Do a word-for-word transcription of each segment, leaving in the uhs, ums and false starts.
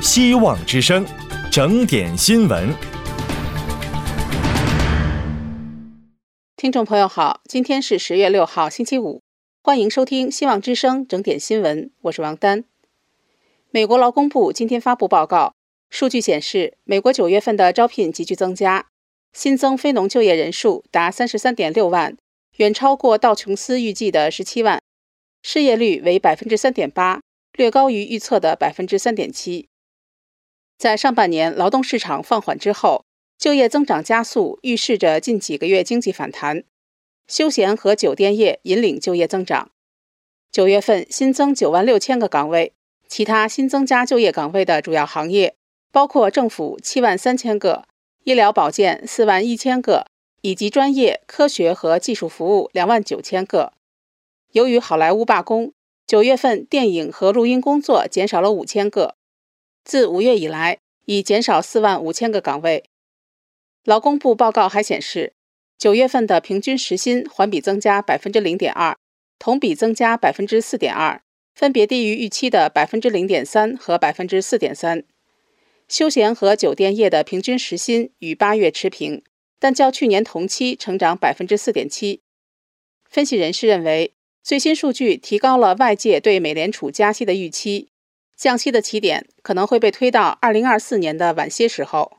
希望之声，整点新闻。 听众朋友好，今天是十月六号星期五，欢迎收听希望之声整点新闻，我是王丹。美国劳工部今天发布报告，数据显示，美国九月份的招聘急剧增加，新增非农就业人数达 三十三点六万，远超过道琼斯预计的十七万，失业率为 百分之三点八， 略高于预测的 百分之三点七。在上半年劳动市场放缓之后，就业增长加速，预示着近几个月经济反弹。休闲和酒店业引领就业增长，九月份新增九万六千个岗位，其他新增加就业岗位的主要行业包括政府七万三千个，医疗保健四万一千个，以及专业、科学和技术服务两万九千个。由于好莱坞罢工，九月份电影和录音工作减少了五千个，自五月以来已减少四万五千个岗位。劳工部报告还显示，九月份的平均时薪环比增加 百分之零点二， 同比增加 百分之四点二， 分别低于预期的 百分之零点三 和 百分之四点三。 休闲和酒店业的平均时薪与八月持平，但较去年同期成长 百分之四点七。 分析人士认为，最新数据提高了外界对美联储加息的预期，降息的起点可能会被推到二零二四年的晚些时候。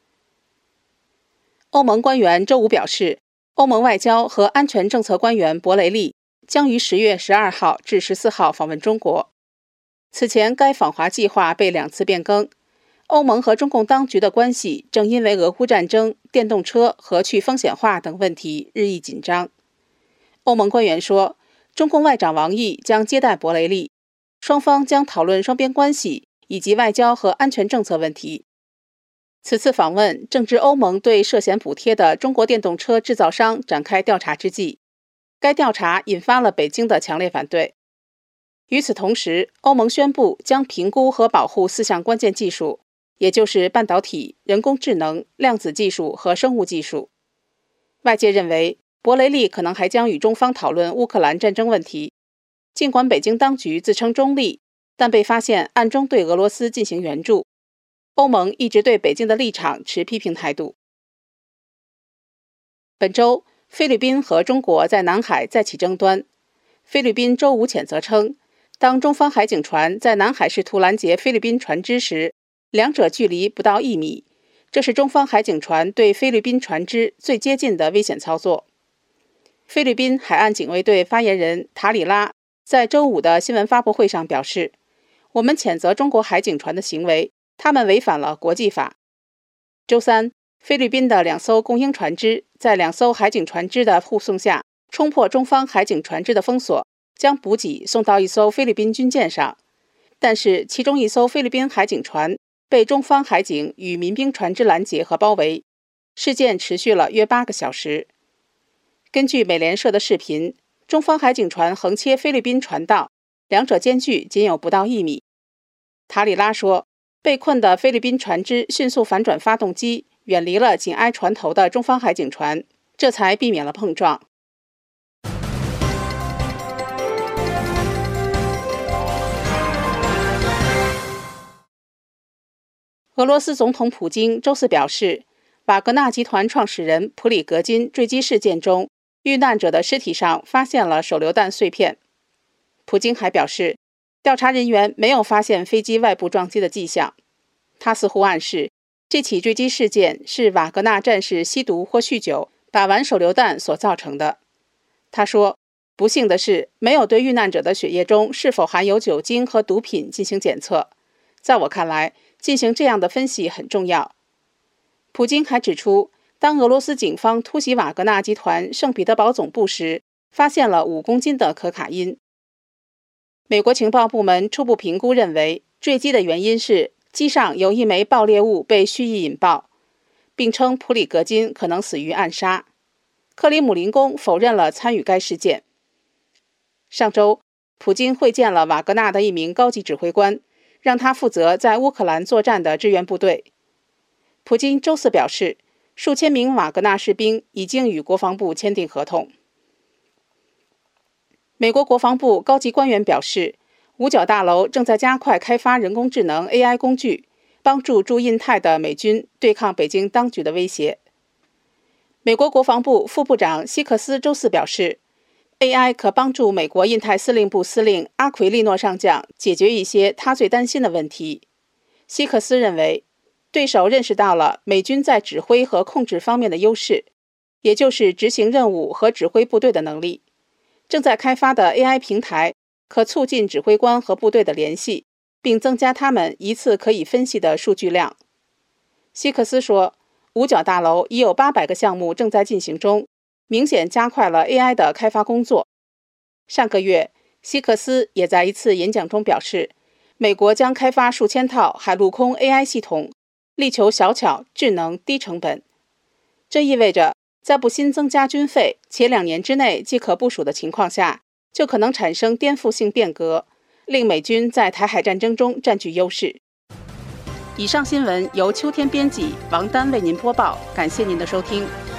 欧盟官员周五表示，欧盟外交和安全政策官员博雷利将于十月十二号至十四号访问中国。此前该访华计划被两次变更。欧盟和中共当局的关系正因为俄乌战争、电动车和去风险化等问题日益紧张。欧盟官员说，中共外长王毅将接待博雷利，双方将讨论双边关系以及外交和安全政策问题。此次访问正值欧盟对涉嫌补贴的中国电动车制造商展开调查之际，该调查引发了北京的强烈反对。与此同时，欧盟宣布将评估和保护四项关键技术，也就是半导体、人工智能、量子技术和生物技术。外界认为，博雷利可能还将与中方讨论乌克兰战争问题。尽管北京当局自称中立，但被发现暗中对俄罗斯进行援助。欧盟一直对北京的立场持批评态度。本周，菲律宾和中国在南海再起争端。菲律宾周五谴责称，当中方海警船在南海试图拦截菲律宾船只时，两者距离不到一米，这是中方海警船对菲律宾船只最接近的危险操作。菲律宾海岸警卫队发言人塔里拉在周五的新闻发布会上表示，我们谴责中国海警船的行为，他们违反了国际法。周三，菲律宾的两艘供应船只在两艘海警船只的护送下，冲破中方海警船只的封锁，将补给送到一艘菲律宾军舰上。但是，其中一艘菲律宾海警船被中方海警与民兵船只拦截和包围，事件持续了约八个小时。根据美联社的视频，中方海警船横切菲律宾船道，两者间距仅有不到一米。塔里拉说，被困的菲律宾船只迅速反转发动机，远离了紧挨船头的中方海警船，这才避免了碰撞。俄罗斯总统普京周四表示，瓦格纳集团创始人普里格金坠机事件中，遇难者的尸体上发现了手榴弹碎片。普京还表示，调查人员没有发现飞机外部撞击的迹象。他似乎暗示，这起坠机事件是瓦格纳战士吸毒或酗酒打完手榴弹所造成的。他说，不幸的是，没有对遇难者的血液中是否含有酒精和毒品进行检测。在我看来，进行这样的分析很重要。普京还指出，当俄罗斯警方突袭瓦格纳集团圣彼得堡总部时，发现了五公斤的可卡因。美国情报部门初步评估认为，坠机的原因是机上有一枚爆裂物被蓄意引爆，并称普里格金可能死于暗杀。克里姆林宫否认了参与该事件。上周，普京会见了瓦格纳的一名高级指挥官，让他负责在乌克兰作战的支援部队。普京周四表示，数千名瓦格纳士兵已经与国防部签订合同。美国国防部高级官员表示，五角大楼正在加快开发人工智能 A I 工具， 帮助驻印太的美军对抗北京当局的威胁。美国国防部副部长希克斯周四表示， A I 可帮助美国印太司令部司令阿奎利诺上将解决一些他最担心的问题。希克斯认为，对手认识到了美军在指挥和控制方面的优势，也就是执行任务和指挥部队的能力。正在开发的 A I 平台可促进指挥官和部队的联系，并增加他们一次可以分析的数据量。希克斯说，五角大楼已有八百个项目正在进行中，明显加快了 A I 的开发工作。上个月，希克斯也在一次演讲中表示，美国将开发数千套海陆空 A I 系统，力求小巧、智能、低成本。这意味着，在不新增加军费且两年之内即可部署的情况下，就可能产生颠覆性变革，令美军在台海战争中占据优势。以上新闻由秋天编辑，王丹为您播报，感谢您的收听。